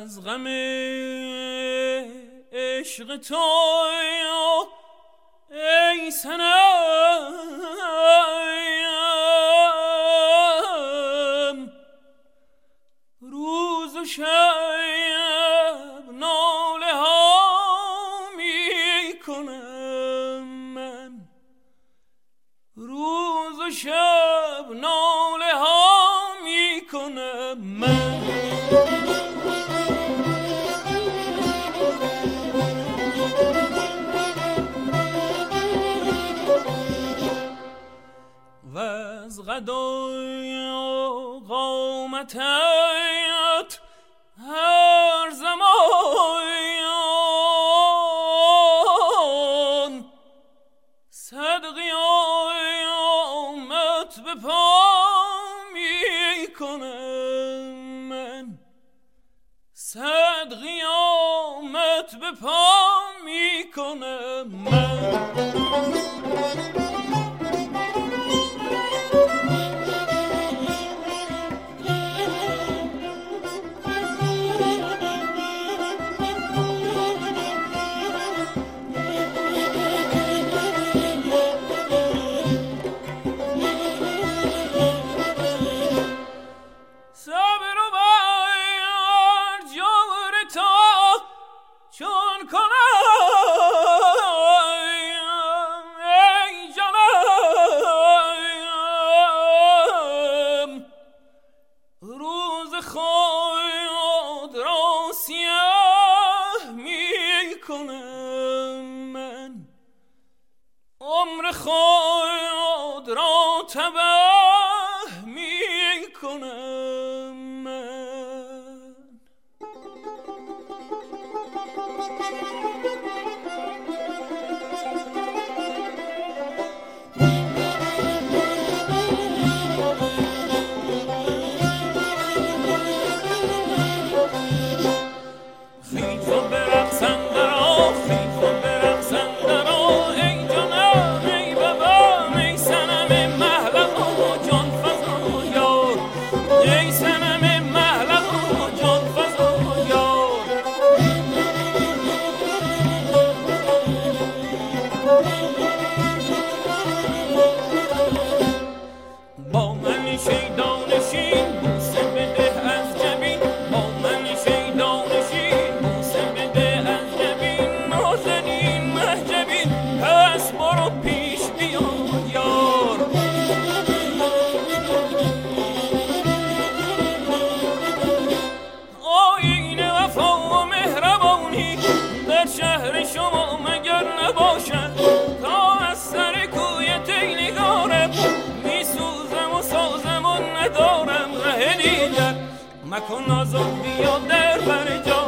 از غم عشق تو ای صنم روز و شب ناله ها می کنم من، روز و شب ناله ها می کنم من. و از غدای قامتت هر زمان صد قیامت به پا می کنم من، صد قیامت به پا می کنم من. عمر خود را تباه می کنم من. خیز و برقصن درا، خیز و برقصن درا، ای جانم ای بابا ای صنم محلق و جان فزا یار، ای صنم محلق و جان فزا یار. با من شیدانشین بوسه بده از جبین، با من شیدانشین بوسه بده از جبین، نازنین مهجبین پس برو پیش بیا یار. آیین وفا و مهربانی در شهر شما مگر نباشد، تا از سر کویت ای نگارم میسوزم و سازم و ندارم ره دیگر. مکن آزاد بیا در بر جا